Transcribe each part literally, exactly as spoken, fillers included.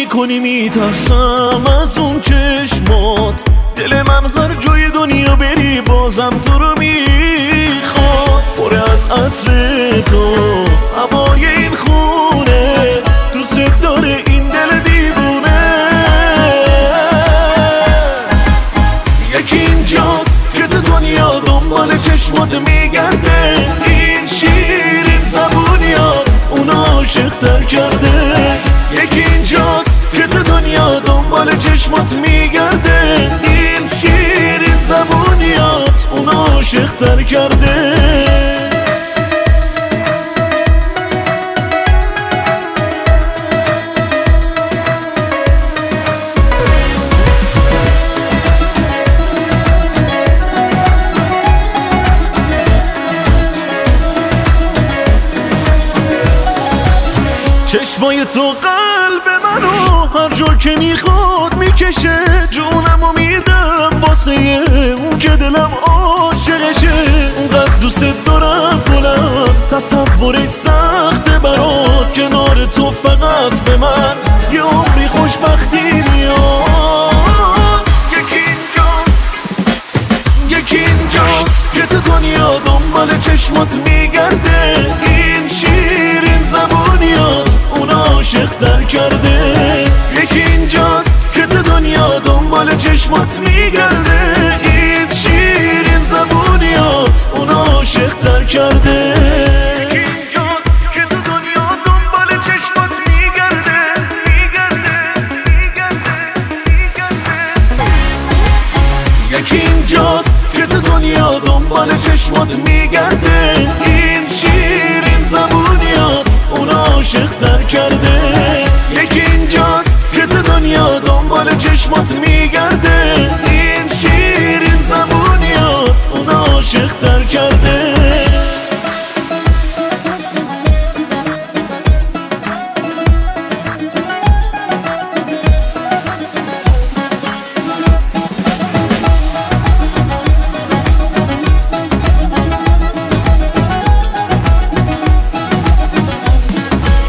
میکنی میترسم از اون چشمات، دل من هر جای دنیا بری بازم تو رو میخواد. پر از عطر تو هوای این خونه، دوست داره این دل دیوونه. یکی اینجاست که تو دنیا دنبال چشمات میگرده، این شیرین زبونیات اونو عاشق‌تر کرده. یکی اینجاست که تو دنیا دنبال چشمات میگرده، این شیرین زبونیات اونو عاشق‌تر کرده. چشمای تو قلب منو هر جا که میخواد میکشه، جونمو میدم واسه اون که دلم عاشقشه. اونقدر دوست دارم گلم، تصورش سخته برات، کنار تو فقط به من یه عمری خوشبختی میاد. یکی اینجاست یکی اینجاست که تو دنیا دنبال چشمات میگرده، این شیرین زبونیات اونو عاشق‌تر کرده. یکی اینجاست که تو دنیا دنبال چشمات میگرده، این شیرین زبونیات اونو عاشق‌تر کرده. یکی اینجاست که تو دنیا دنبال چشمات میگرده میگرده میگرده میگرده. یکی اینجاست که تو دنیا دنبال چشمات میگرده، این شیرین زبونیات اونو عاشق‌تر کرده. یکی اینجاست که تو دنیا دنبال چشمات میگرده، این شیرین زبونیات اونو عاشق‌تر کرده.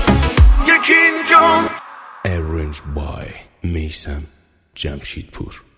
Arranged by Meysem Jamshidpur.